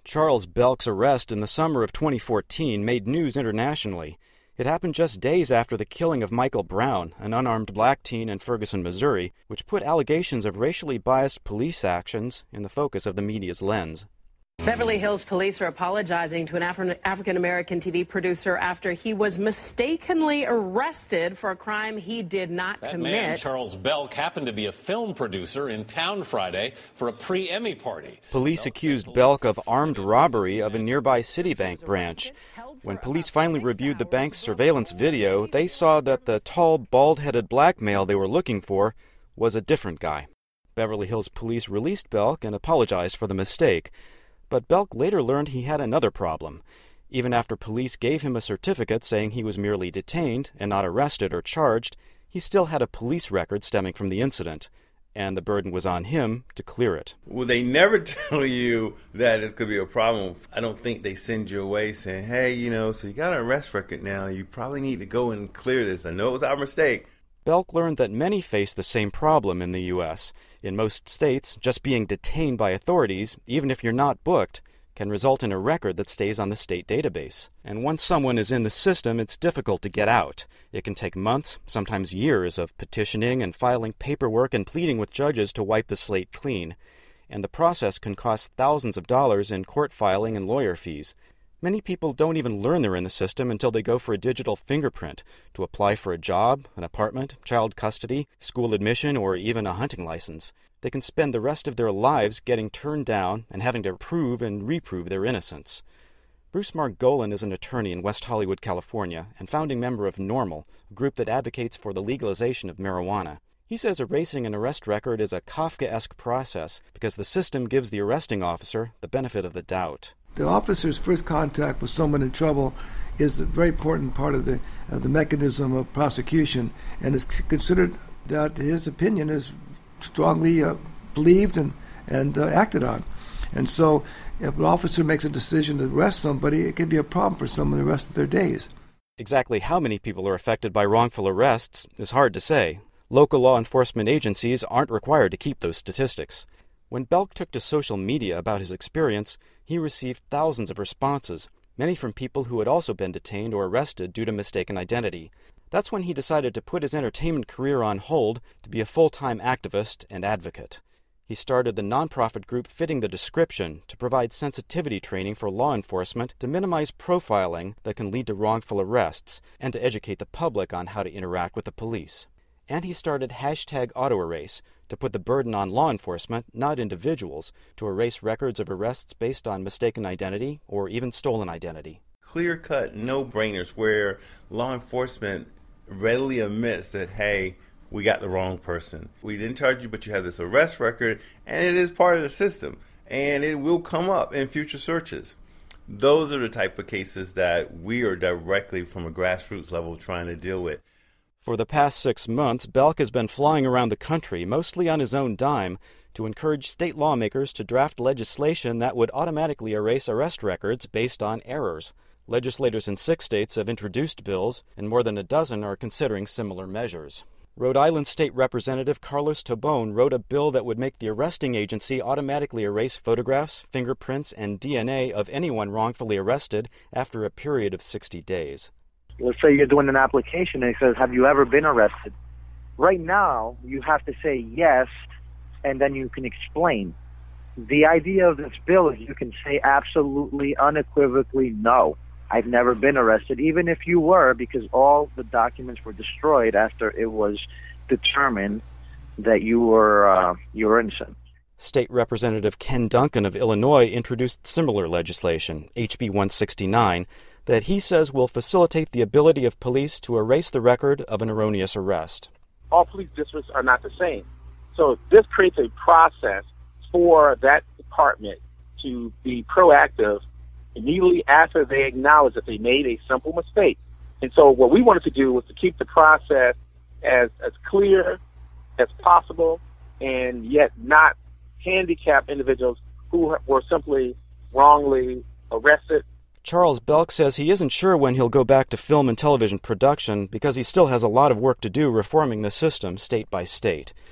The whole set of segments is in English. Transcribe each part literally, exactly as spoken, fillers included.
Charles Belk's arrest in the summer of twenty fourteen made news internationally. It happened just days after the killing of Michael Brown, an unarmed black teen in Ferguson, Missouri, which put allegations of racially biased police actions in the focus of the media's lens. Beverly Hills police are apologizing to an Afri- African-American T V producer after he was mistakenly arrested for a crime he did not that commit. Man, Charles Belk, happened to be a film producer in town Friday for a pre-Emmy party. Police accused Belk of armed robbery of a nearby Citibank branch. When police finally reviewed the bank's surveillance video, they saw that the tall, bald-headed black male they were looking for was a different guy. Beverly Hills police released Belk and apologized for the mistake. But Belk later learned he had another problem. Even after police gave him a certificate saying he was merely detained and not arrested or charged, he still had a police record stemming from the incident, and the burden was on him to clear it. Well, they never tell you that it could be a problem. I don't think they send you away saying, hey, you know, so you got an arrest record now. You probably need to go and clear this. I know it was our mistake. Belk learned that many face the same problem in the U S. In most states, just being detained by authorities, even if you're not booked, can result in a record that stays on the state database. And once someone is in the system, it's difficult to get out. It can take months, sometimes years, of petitioning and filing paperwork and pleading with judges to wipe the slate clean. And the process can cost thousands of dollars in court filing and lawyer fees. Many people don't even learn they're in the system until they go for a digital fingerprint to apply for a job, an apartment, child custody, school admission, or even a hunting license. They can spend the rest of their lives getting turned down and having to prove and reprove their innocence. Bruce Margolin is an attorney in West Hollywood, California, and founding member of NORML, a group that advocates for the legalization of marijuana. He says erasing an arrest record is a Kafkaesque process because the system gives the arresting officer the benefit of the doubt. The officer's first contact with someone in trouble is a very important part of the of the mechanism of prosecution, and it's considered that his opinion is strongly uh, believed and, and uh, acted on. And so if an officer makes a decision to arrest somebody, it can be a problem for someone the rest of their days. Exactly how many people are affected by wrongful arrests is hard to say. Local law enforcement agencies aren't required to keep those statistics. When Belk took to social media about his experience, he received thousands of responses, many from people who had also been detained or arrested due to mistaken identity. That's when he decided to put his entertainment career on hold to be a full-time activist and advocate. He started the nonprofit group Fitting the Description to provide sensitivity training for law enforcement to minimize profiling that can lead to wrongful arrests and to educate the public on how to interact with the police. And he started hashtag AutoErase to put the burden on law enforcement, not individuals, to erase records of arrests based on mistaken identity or even stolen identity. Clear-cut no-brainers where law enforcement readily admits that, hey, we got the wrong person. We didn't charge you, but you have this arrest record, and it is part of the system, and it will come up in future searches. Those are the type of cases that we are directly from a grassroots level trying to deal with. For the past six months, Belk has been flying around the country, mostly on his own dime, to encourage state lawmakers to draft legislation that would automatically erase arrest records based on errors. Legislators in six states have introduced bills, and more than a dozen are considering similar measures. Rhode Island State Representative Carlos Tobon wrote a bill that would make the arresting agency automatically erase photographs, fingerprints, and D N A of anyone wrongfully arrested after a period of sixty days. Let's say you're doing an application and it says, have you ever been arrested? Right now, you have to say yes, and then you can explain. The idea of this bill is you can say absolutely, unequivocally, no, I've never been arrested, even if you were, because all the documents were destroyed after it was determined that you were uh, you were innocent. State Representative Ken Duncan of Illinois introduced similar legislation, H B one sixty-nine, that he says will facilitate the ability of police to erase the record of an erroneous arrest. All police districts are not the same. So this creates a process for that department to be proactive immediately after they acknowledge that they made a simple mistake. And so what we wanted to do was to keep the process as, as clear as possible and yet not handicap individuals who were simply wrongly arrested. Charles Belk says he isn't sure when he'll go back to film and television production because he still has a lot of work to do reforming the system state by state.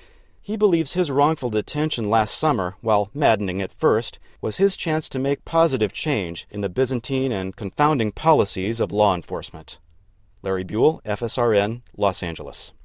He believes his wrongful detention last summer, while maddening at first, was his chance to make positive change in the Byzantine and confounding policies of law enforcement. Larry Buell, F S R N, Los Angeles.